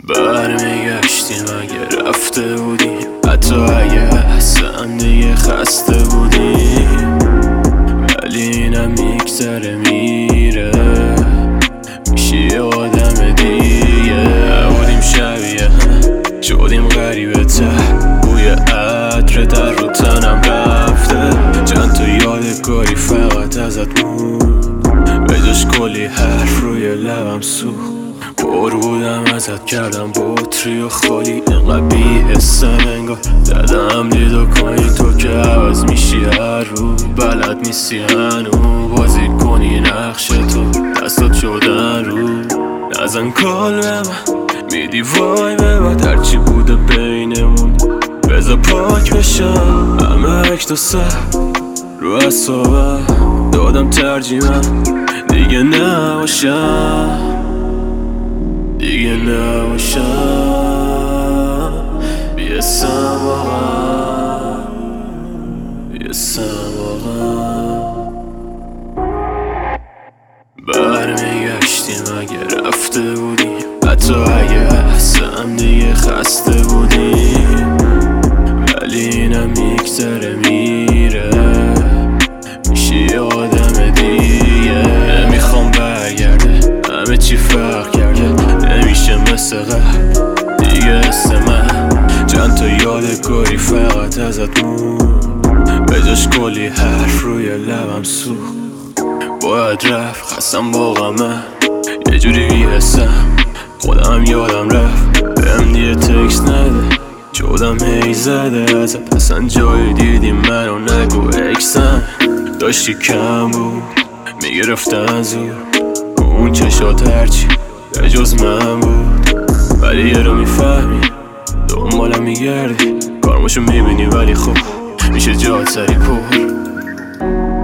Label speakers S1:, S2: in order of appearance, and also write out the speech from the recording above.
S1: برمیگشتیم اگه رفته بودیم، حتی اگه اصلا دیگه خسته بودیم، ولی اینم میگذره میره، میشی یه آدم دیگه. نبودیم شبیه شدیم غریبه تر، بوی عطر در رو تنم رفته، چند تا یادگاری فقط ازت موند، به جاش کلی حرف روی لبم سوخت. پر بودم ازت کردم بطری و خالی، اینقدر بی‌حسم انگار زدم دیدو کنی تو که عوض میشی هر رو، بلد نیستی هنو بازی کنی نقش تو، دستات شدن رو نزن کال به من، میدی وای به بعد هرچی بوده بینمون بذار پاک بشم. همه عکس و سر رو اصابم دادم ترجیحم دیگه نباشم، دیگه نباشم، بیسم واقعا، بیسم واقعا. برمیگشتیم اگه رفته بودیم، حتی اگه اصلا دیگه خسته بودیم، ولی اینم میگذره میره، میشی یه آدم دیگه. نمیخوام برگرده همه چی فرق کرده، نمیشه مثل قبل دیگه اسم من، چند تا یادگاری فقط ازت موند، به جاش کلی حرف روی لبم سوخت. باید رفت خستم واقعا من یه جوری بی‌حسم، خودم یادم رفت بهم دیگه تکس نده، شدم هی زده ازت، اصلا جایی دیدی منو نگو اکسم، داشتی کم بود میگرفتن زور، اون چشات هرچی به جز من بود، ولی یه رو میفهمی دنبالم میگردی، کارماشو میبینی ولی خب میشه جات سری پر.